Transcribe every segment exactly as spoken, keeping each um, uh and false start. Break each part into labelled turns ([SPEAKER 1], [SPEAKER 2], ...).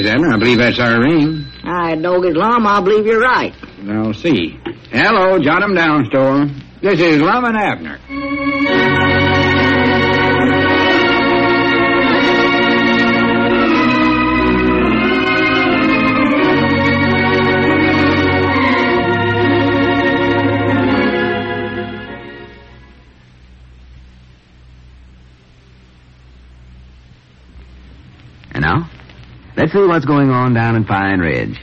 [SPEAKER 1] is, Abner. I believe that's our ring.
[SPEAKER 2] I dog it, Lum. I believe you're right.
[SPEAKER 1] I'll see. Hello, Jot 'em down store. This is Lum and Abner.
[SPEAKER 3] And now, let's see what's going on down in Pine Ridge.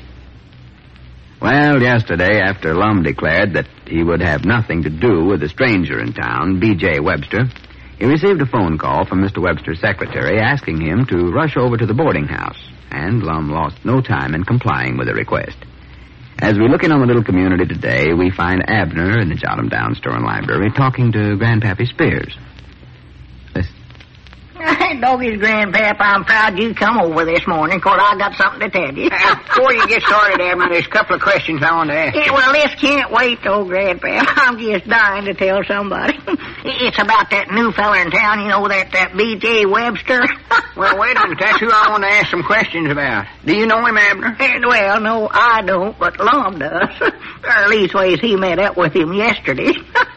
[SPEAKER 3] Well, yesterday, after Lum declared that he would have nothing to do with a stranger in town, B J Webster, he received a phone call from Mister Webster's secretary asking him to rush over to the boarding house, and Lum lost no time in complying with the request. As we look in on the little community today, we find Abner in the Jot 'em Down store and library talking to Grandpappy Spears. Listen.
[SPEAKER 2] Hey, doggy's Grandpap, I'm proud you come over this morning, 'cause I got something to tell you.
[SPEAKER 4] Uh, before you get started, Abner, there's a couple of questions I want to ask you.
[SPEAKER 2] Yeah, well, this can't wait, though, Grandpap. I'm just dying to tell somebody. It's about that new fella in town, you know, that, that B J Webster.
[SPEAKER 4] Well, wait a minute. That's who I want to ask some questions about. Do you know him, Abner?
[SPEAKER 2] And, well, no, I don't, but Lum does. Or at least ways he met up with him yesterday.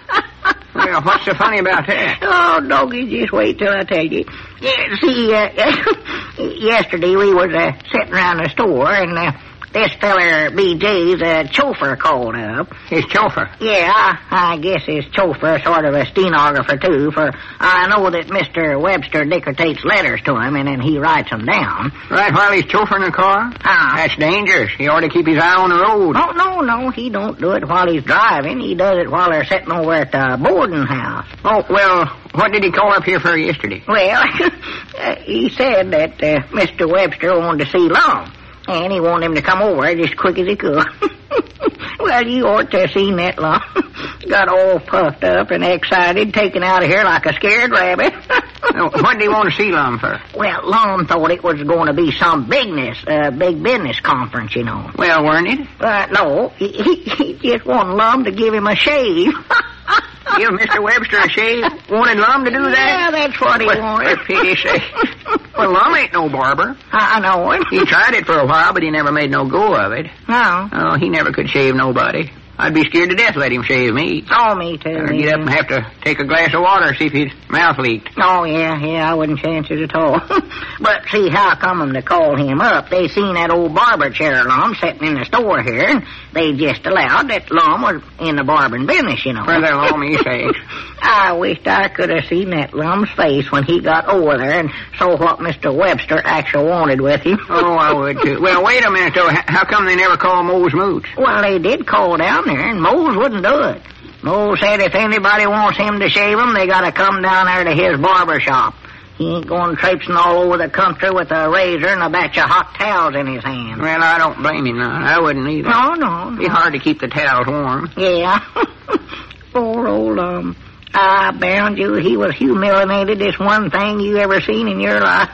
[SPEAKER 4] Well, what's so funny about that?
[SPEAKER 2] Oh, doggy, just wait till I tell you. Yeah, see, uh, yesterday we was uh, sitting around the store, and uh, this feller B J's uh, chauffeur called up.
[SPEAKER 4] His chauffeur?
[SPEAKER 2] Yeah, I, I guess his chauffeur, sort of a stenographer, too, for I know that Mister Webster dictates letters to him, and then he writes them down.
[SPEAKER 4] Right while he's chauffeuring the car?
[SPEAKER 2] Ah.
[SPEAKER 4] That's dangerous. He ought to keep his eye on the road.
[SPEAKER 2] Oh, no, no, he don't do it while he's driving. He does it while they're sitting over at the boarding house.
[SPEAKER 4] Oh, well, what did he call up here for yesterday?
[SPEAKER 2] Well, uh, he said that uh, Mister Webster wanted to see Lum, and he wanted him to come over just as quick as he could. Well, you ought to have seen that, Lum. Got all puffed up and excited, taken out of here like a scared rabbit.
[SPEAKER 4] Now, what did he want to see Lum for?
[SPEAKER 2] Well, Lum thought it was going to be some bigness, uh, big business conference, you know.
[SPEAKER 4] Well, weren't it?
[SPEAKER 2] Uh, no, he, he, he just wanted Lum to give him a shave.
[SPEAKER 4] Give Mister Webster a shave? Wanted Lum to do that?
[SPEAKER 2] Yeah, that's what he
[SPEAKER 4] well,
[SPEAKER 2] wanted.
[SPEAKER 4] For pity's sake. Well, Lum ain't no barber.
[SPEAKER 2] I, I know him.
[SPEAKER 4] He tried it for a while, but he never made no go of it.
[SPEAKER 2] No.
[SPEAKER 4] Oh, he never could shave nobody. I'd be scared to death to let him shave me.
[SPEAKER 2] Oh, me too.
[SPEAKER 4] Or
[SPEAKER 2] me
[SPEAKER 4] get up
[SPEAKER 2] too.
[SPEAKER 4] and have to take a glass of water, see if his mouth leaked.
[SPEAKER 2] Oh, yeah, yeah, I wouldn't chance it at all. But see, how come them to call him up? They seen that old barber chair Lum sitting in the store here, and they just allowed that Lum was in the barbering business, you know.
[SPEAKER 4] Well, they'll all me say.
[SPEAKER 2] I wished I could have seen that Lum's face when he got over there and saw what Mister Webster actually wanted with him.
[SPEAKER 4] Oh, I would, too. Well, wait a minute, though. How come they never call Mose Moots?
[SPEAKER 2] Well, they did call down there, and Mose wouldn't do it. Mose said if anybody wants him to shave him, they got to come down there to his barber shop. He ain't going traipsing all over the country with a razor and a batch of hot towels in his hand.
[SPEAKER 4] Well, I don't blame him none. I wouldn't either.
[SPEAKER 2] No, no, no.
[SPEAKER 4] It'd be hard to keep the towels warm.
[SPEAKER 2] Yeah. Poor old, um, I bound you he was humiliated this one thing you ever seen in your life.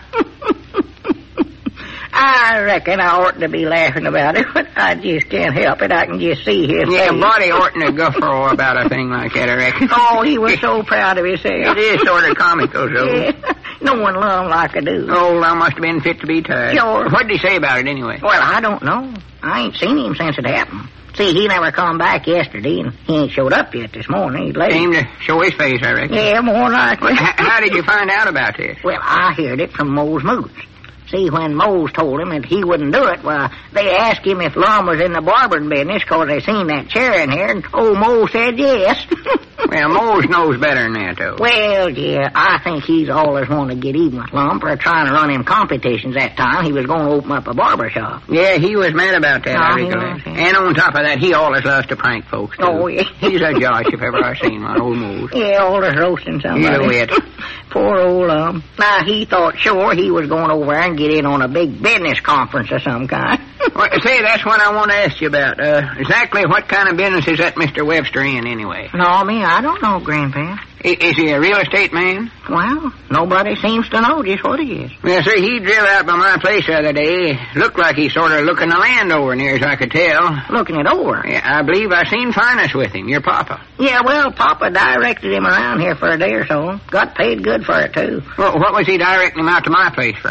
[SPEAKER 2] I reckon I ought to be laughing about it, but I just can't help it. I can just see his
[SPEAKER 4] Yeah,
[SPEAKER 2] face.
[SPEAKER 4] Buddy oughtn't to guffaw about a thing like that, I reckon.
[SPEAKER 2] Oh, he was so proud of himself.
[SPEAKER 4] It is sort of comical, so.
[SPEAKER 2] Yeah. No one loved him like I do.
[SPEAKER 4] Oh, I must have been fit to be tied.
[SPEAKER 2] Sure.
[SPEAKER 4] What did he say about it, anyway?
[SPEAKER 2] Well, I don't know. I ain't seen him since it happened. See, he never come back yesterday, and he ain't showed up yet this morning. He's late.
[SPEAKER 4] Came to show his face, I reckon.
[SPEAKER 2] Yeah, more likely.
[SPEAKER 4] Well, h- how did you find out about this?
[SPEAKER 2] Well, I heard it from Mose Moots. See, when Mose told him that he wouldn't do it, well, they asked him if Lum was in the barbering business because they seen that chair in here, and old Mose said yes.
[SPEAKER 4] Well, Mose knows better than that, though.
[SPEAKER 2] Well, yeah, I think he's always wanted to get even with Lum for trying to run him competitions that time. He was going to open up a barber shop.
[SPEAKER 4] Yeah, he was mad about that,
[SPEAKER 2] Oh,
[SPEAKER 4] I
[SPEAKER 2] he
[SPEAKER 4] recollect.
[SPEAKER 2] was, yeah.
[SPEAKER 4] And on top of that, he always loves to prank folks, too.
[SPEAKER 2] Oh, yeah.
[SPEAKER 4] He's a josh if ever I seen one, old Mose.
[SPEAKER 2] Yeah, always roasting somebody.
[SPEAKER 4] You know it.
[SPEAKER 2] Poor old Lum. Now, he thought sure he was going over there and get in on a big business conference of some kind.
[SPEAKER 4] Well, say, that's what I want to ask you about. Uh, exactly what kind of business is that Mister Webster in, anyway?
[SPEAKER 2] No, me, I don't know, Grandpa.
[SPEAKER 4] I- is he a real estate man?
[SPEAKER 2] Well, nobody seems to know just what he is.
[SPEAKER 4] Well, sir, he drove out by my place the other day. Looked like he sort of looking the land over, near as I could tell.
[SPEAKER 2] Looking it over.
[SPEAKER 4] Yeah, I believe I seen Finus with him, your papa.
[SPEAKER 2] Yeah, well, Papa directed him around here for a day or so. Got paid good for it, too.
[SPEAKER 4] Well, what was he directing him out to my place for?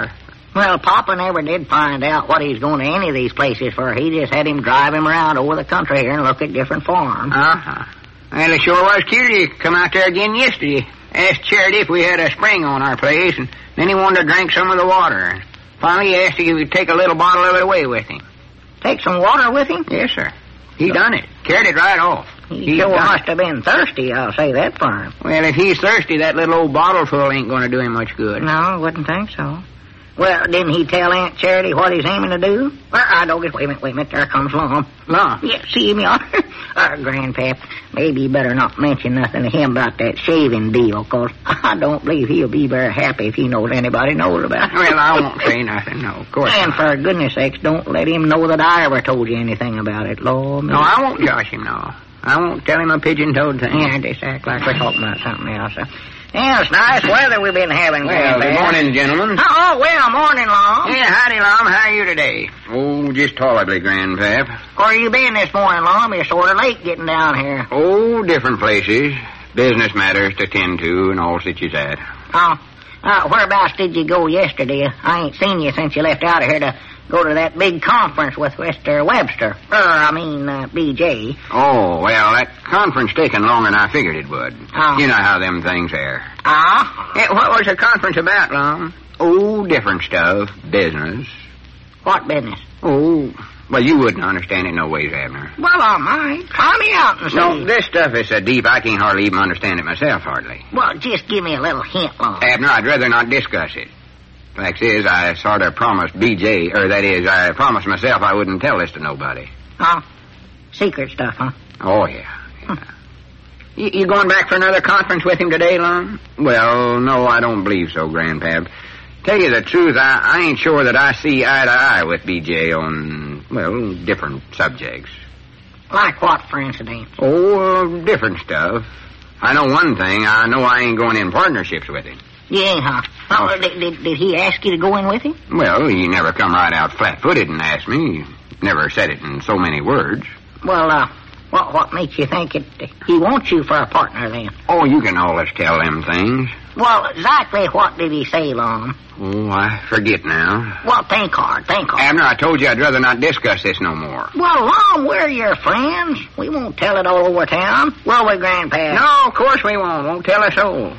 [SPEAKER 2] Well, Papa never did find out what he's going to any of these places for. He just had him drive him around over the country here and look at different farms.
[SPEAKER 4] Uh-huh. Well, it sure was cute. He come out there again yesterday. Asked Charity if we had a spring on our place, and then he wanted to drink some of the water. Finally, he asked if he would take a little bottle of it away with him.
[SPEAKER 2] Take some water with him?
[SPEAKER 4] Yes, sir. He done it. Carried it right off.
[SPEAKER 2] He,
[SPEAKER 4] He
[SPEAKER 2] sure
[SPEAKER 4] done
[SPEAKER 2] must
[SPEAKER 4] it.
[SPEAKER 2] have been thirsty, I'll say that for him.
[SPEAKER 4] Well, if he's thirsty, that little old bottle full ain't going to do him much good.
[SPEAKER 2] No, I wouldn't think so. Well, didn't he tell Aunt Charity what he's aiming to do? Well, I don't get... Wait a minute, wait a minute. There comes Lum.
[SPEAKER 4] Lum?
[SPEAKER 2] Yeah, see him yonder? uh, Grandpap, maybe you better not mention nothing to him about that shaving deal, because I don't believe he'll be very happy if he knows anybody knows about it.
[SPEAKER 4] Well, I won't say nothing, no, of course
[SPEAKER 2] And
[SPEAKER 4] not.
[SPEAKER 2] for goodness sakes, don't let him know that I ever told you anything about it, Lord.
[SPEAKER 4] No, I won't josh him, no. I won't tell him a pigeon-toed thing.
[SPEAKER 2] Yeah, just act like we're talking about something else. Uh, yeah, it's nice weather we've been having,
[SPEAKER 4] Well,
[SPEAKER 2] Grandpap.
[SPEAKER 4] good morning, gentlemen.
[SPEAKER 2] Oh, well, morning, Lum.
[SPEAKER 4] Yeah, howdy, Lum. How are you today? Oh, just tolerably, Grandpap.
[SPEAKER 2] Where you been this morning, Lum? You're sort of late getting down here.
[SPEAKER 4] Oh, different places. Business matters to tend to and all such as that.
[SPEAKER 2] Oh, uh, whereabouts did you go yesterday? I ain't seen you since you left out of here to go to that big conference with Mister Webster. Er, I mean, uh, B J.
[SPEAKER 4] Oh, well, that conference taken longer than I figured it would.
[SPEAKER 2] Oh.
[SPEAKER 4] You know how them things are.
[SPEAKER 2] Ah?
[SPEAKER 4] Yeah, what was the conference about, Lum? Oh, different stuff. Business.
[SPEAKER 2] What business?
[SPEAKER 4] Oh, well, you wouldn't understand it no ways, Abner.
[SPEAKER 2] Well, I might. Try me out and see.
[SPEAKER 4] No, this stuff is so deep I can't hardly even understand it myself, hardly.
[SPEAKER 2] Well, just give me a little hint, Lum.
[SPEAKER 4] Abner, I'd rather not discuss it. Fact is, I sort of promised B J, or that is, I promised myself I wouldn't tell this to nobody.
[SPEAKER 2] Oh, secret stuff, huh?
[SPEAKER 4] Oh, yeah. yeah. you, you going back for another conference with him today, Lum? Well, no, I don't believe so, Grandpap. Tell you the truth, I, I ain't sure that I see eye to eye with B J on, well, different subjects.
[SPEAKER 2] Like what, for instance?
[SPEAKER 4] Oh, uh, different stuff. I know one thing. I know I ain't going in partnerships with him.
[SPEAKER 2] You ain't, huh?
[SPEAKER 4] No.
[SPEAKER 2] Oh, did, did, did he ask you to go in with him?
[SPEAKER 4] Well, he never come right out flat-footed and asked me. He never said it in so many words.
[SPEAKER 2] Well, uh, what, what makes you think it, he wants you for a partner, then?
[SPEAKER 4] Oh, you can always tell them things.
[SPEAKER 2] Well, exactly what did he say, Lum?
[SPEAKER 4] Oh, I forget now.
[SPEAKER 2] Well, think hard, think hard.
[SPEAKER 4] Abner, I told you I'd rather not discuss this no more.
[SPEAKER 2] Well, Lum, we're your friends. We won't tell it all over town. Will we, Grandpa?
[SPEAKER 4] No, of course we won't. Won't tell us all.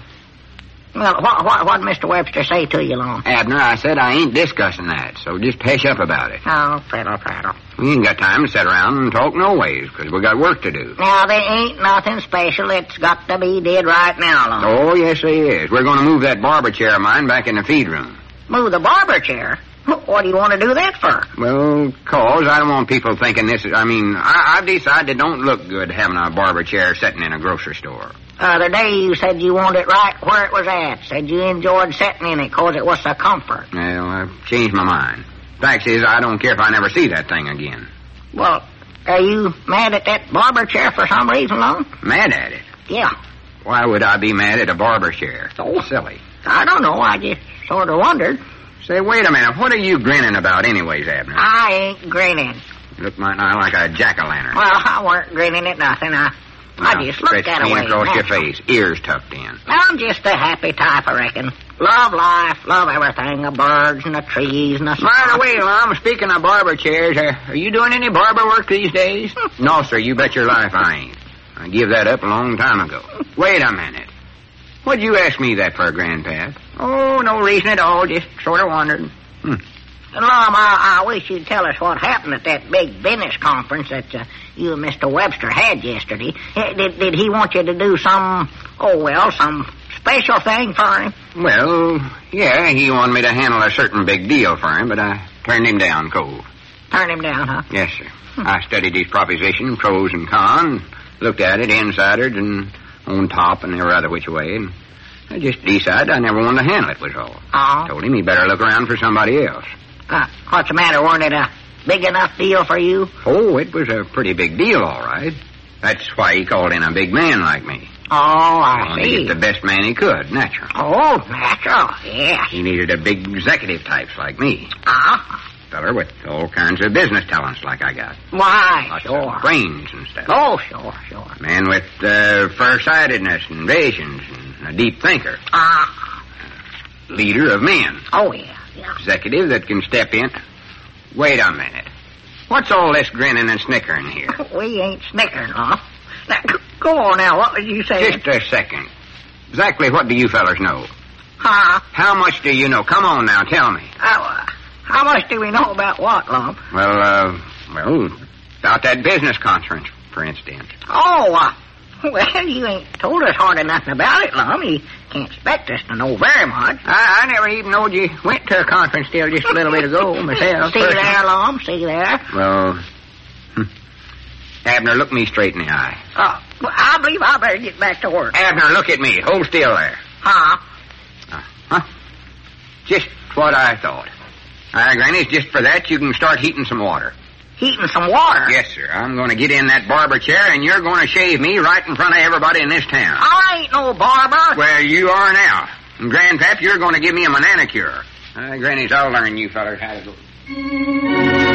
[SPEAKER 2] Well, what, what, what'd Mister Webster say to you, Lum?
[SPEAKER 4] Abner, I said I ain't discussing that, so just hush up about it.
[SPEAKER 2] Oh, prattle, prattle.
[SPEAKER 4] We ain't got time to sit around and talk no ways, because we got work to do.
[SPEAKER 2] Now, there ain't nothing special. It's got to be did right now, Lum.
[SPEAKER 4] Oh, yes, there is. We're going to move that barber chair of mine back in the feed room.
[SPEAKER 2] Move the barber chair? What do you want to do that for?
[SPEAKER 4] Well, cause I don't want people thinking this is... I mean, I, I've decided it don't look good having a barber chair sitting in a grocery store.
[SPEAKER 2] The other day you said you wanted it right where it was at. Said you enjoyed sitting in it 'cause it was a comfort.
[SPEAKER 4] Well, I've changed my mind. Fact is, I don't care if I never see that thing again.
[SPEAKER 2] Well, are you mad at that barber chair for some reason, Lum?
[SPEAKER 4] Mad at it?
[SPEAKER 2] Yeah.
[SPEAKER 4] Why would I be mad at a barber chair?
[SPEAKER 2] Oh.
[SPEAKER 4] Silly.
[SPEAKER 2] I don't know. I just sort of wondered.
[SPEAKER 4] Say, wait a minute. What are you grinning about anyways, Abner?
[SPEAKER 2] I ain't grinning.
[SPEAKER 4] You look might not like a jack-o'-lantern.
[SPEAKER 2] Well, I weren't grinning at nothing. I, I
[SPEAKER 4] Now,
[SPEAKER 2] just looked
[SPEAKER 4] stretch
[SPEAKER 2] that
[SPEAKER 4] clean
[SPEAKER 2] way.
[SPEAKER 4] across your
[SPEAKER 2] natural.
[SPEAKER 4] face, ears tucked in.
[SPEAKER 2] I'm just a happy type, I reckon. Love life, love everything, the birds and the trees and the...
[SPEAKER 4] By the way, Lum, speaking of barber chairs, uh, are you doing any barber work these days? No, sir, you bet your life I ain't. I give that up a long time ago. Wait a minute. What'd you ask me that for, Grandpap? Oh, no reason at all, just sort of wondered. Hmm.
[SPEAKER 2] Lum, I, I wish you'd tell us what happened at that big business conference that uh, you and Mister Webster had yesterday. Eh, Did, did he want you to do some, oh, well, some special thing for him?
[SPEAKER 4] Well, yeah, he wanted me to handle a certain big deal for him, but I turned him down cold.
[SPEAKER 2] Turn him down, huh?
[SPEAKER 4] Yes, sir. I studied his proposition, pros and cons, looked at it insiders and on top and every other which way, and I just decided I never wanted to handle it, was all.
[SPEAKER 2] Oh.
[SPEAKER 4] Told him he better look around for somebody else.
[SPEAKER 2] Uh, what's the matter? Wasn't it a big enough deal for you?
[SPEAKER 4] Oh, it was a pretty big deal, all right. That's why he called in a big man like me.
[SPEAKER 2] Oh, I
[SPEAKER 4] Wanted to
[SPEAKER 2] see.
[SPEAKER 4] get the best man he could, natural.
[SPEAKER 2] Oh, natural, yes.
[SPEAKER 4] He needed a big executive types like me.
[SPEAKER 2] Ah,
[SPEAKER 4] Feller with all kinds of business talents like I got.
[SPEAKER 2] why,
[SPEAKER 4] Lots
[SPEAKER 2] sure.
[SPEAKER 4] of brains and stuff.
[SPEAKER 2] Oh, sure, sure.
[SPEAKER 4] Man with uh, farsightedness and visions and a deep thinker.
[SPEAKER 2] Ah,
[SPEAKER 4] Leader of men.
[SPEAKER 2] oh, yeah. Yeah.
[SPEAKER 4] executive that can step in. Wait a minute. What's all this grinning and snickering here?
[SPEAKER 2] We ain't snickering, Lum. Now, g- go on now. What was you saying?
[SPEAKER 4] Just a second. Exactly what do you fellers know?
[SPEAKER 2] Huh?
[SPEAKER 4] How much do you know? Come on now, tell me.
[SPEAKER 2] Uh, how much do we know about what, Lum?
[SPEAKER 4] Well, uh, well, about that business conference, for instance.
[SPEAKER 2] Oh, uh, well, you ain't told us hardly nothing about it, Lum. You can't expect us to know very much.
[SPEAKER 4] I, I never even knowed you went to a conference till just a little bit ago myself.
[SPEAKER 2] See there, Lum? See there?
[SPEAKER 4] Well, hmm. Abner, look me straight in the eye.
[SPEAKER 2] Uh, well, I believe I better get back to work.
[SPEAKER 4] Abner, look at me. Hold still there.
[SPEAKER 2] Huh?
[SPEAKER 4] Uh, huh? Just what I thought. All right, Granny, just for that, you can start heating some water.
[SPEAKER 2] Heating some water?
[SPEAKER 4] Yes, sir. I'm going to get in that barber chair, and you're going to shave me right in front of everybody in this town.
[SPEAKER 2] I ain't no barber.
[SPEAKER 4] Well, you are now. And Grandpap, you're going to give me a manicure. Uh, Granny's, I'll learn you fellers how to do it.